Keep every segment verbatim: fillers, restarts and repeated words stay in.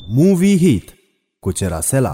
Movie Hit cu Cerasela.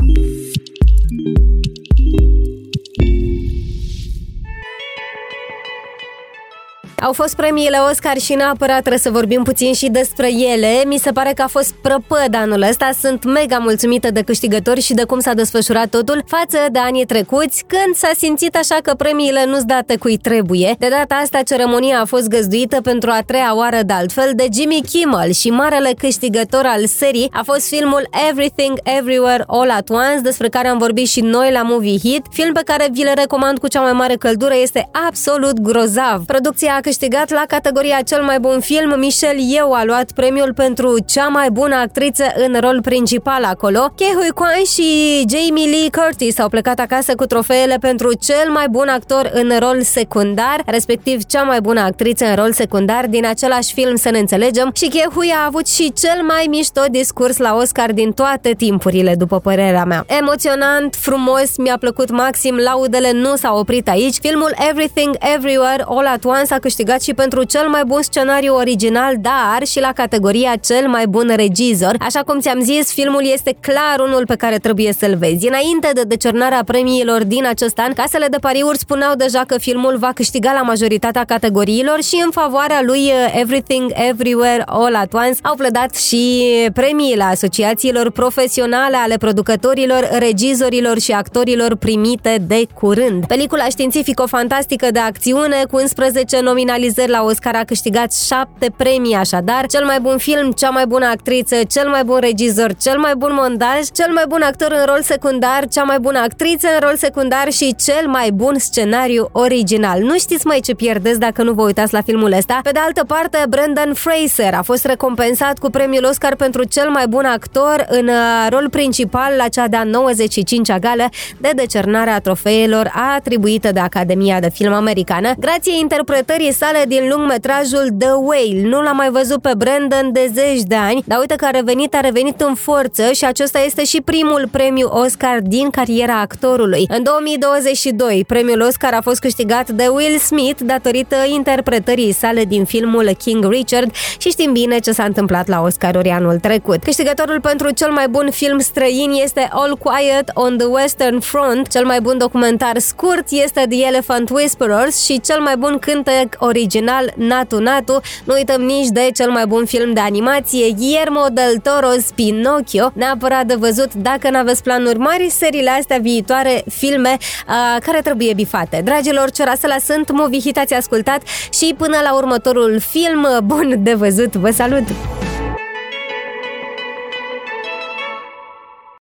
Au fost premiile Oscar și neapărat trebuie să vorbim puțin și despre ele. Mi se pare că a fost prăpăd anul ăsta. Sunt mega mulțumită de câștigători și de cum s-a desfășurat totul față de anii trecuți, când s-a simțit așa că premiile nu-s date cui trebuie. De data asta, ceremonia a fost găzduită pentru a treia oară de altfel de Jimmy Kimmel și marele câștigător al serii a fost filmul Everything Everywhere All at Once, despre care am vorbit și noi la Movie Hit, film pe care vi le recomand cu cea mai mare căldură. Este absolut grozav. Producția a câștigat la categoria cel mai bun film. Michelle Yeoh a luat premiul pentru cea mai bună actriță în rol principal acolo. Ke Huy Quan și Jamie Lee Curtis au plecat acasă cu trofeele pentru cel mai bun actor în rol secundar, respectiv cea mai bună actriță în rol secundar din același film, să ne înțelegem, și Ke Huy a avut și cel mai mișto discurs la Oscar din toate timpurile, după părerea mea. Emoționant, frumos, mi-a plăcut maxim, laudele nu s-au oprit aici. Filmul Everything Everywhere All at Once a câștigat și pentru cel mai bun scenariu original, dar și la categoria cel mai bun regizor. Așa cum ți-am zis, filmul este clar unul pe care trebuie să-l vezi. Înainte de decernarea premiilor din acest an, casele de pariuri spuneau deja că filmul va câștiga la majoritatea categoriilor și în favoarea lui Everything Everywhere All at Once au pledat și premiile asociațiilor profesionale ale producătorilor, regizorilor și actorilor primite de curând. Pelicula științifico-fantastică de acțiune cu unsprezece nominalizări la Oscar a câștigat șapte premii, așadar: cel mai bun film, cea mai bună actriță, cel mai bun regizor, cel mai bun montaj, cel mai bun actor în rol secundar, cea mai bună actriță în rol secundar și cel mai bun scenariu original. Nu știți, mai ce pierdeți dacă nu vă uitați la filmul ăsta. Pe de altă parte, Brendan Fraser a fost recompensat cu premiul Oscar pentru cel mai bun actor în rol principal la cea de-a nouăzeci și cincea gală de decernare a trofeelor atribuită de Academia de Film Americană, grație interpretării sale din lungmetrajul The Whale. Nu l-am mai văzut pe Brendan de zeci de ani, dar uite că a revenit, a revenit în forță și acesta este și primul premiu Oscar din cariera actorului. În două mii douăzeci și doi, premiul Oscar a fost câștigat de Will Smith datorită interpretării sale din filmul King Richard și știm bine ce s-a întâmplat la Oscaruri anul trecut. Câștigătorul pentru cel mai bun film străin este All Quiet on the Western Front, cel mai bun documentar scurt este The Elephant Whisperers și cel mai bun cântec original Natu Natu. Nu uităm nici de cel mai bun film de animație Guillermo del Toro's Pinocchio, neapărat de văzut dacă n-aveți planuri mari seriile astea viitoare, filme uh, care trebuie bifate. Dragilor, Cerasela sunt, Movie Hit ați ascultat și până la următorul film bun de văzut, vă salut!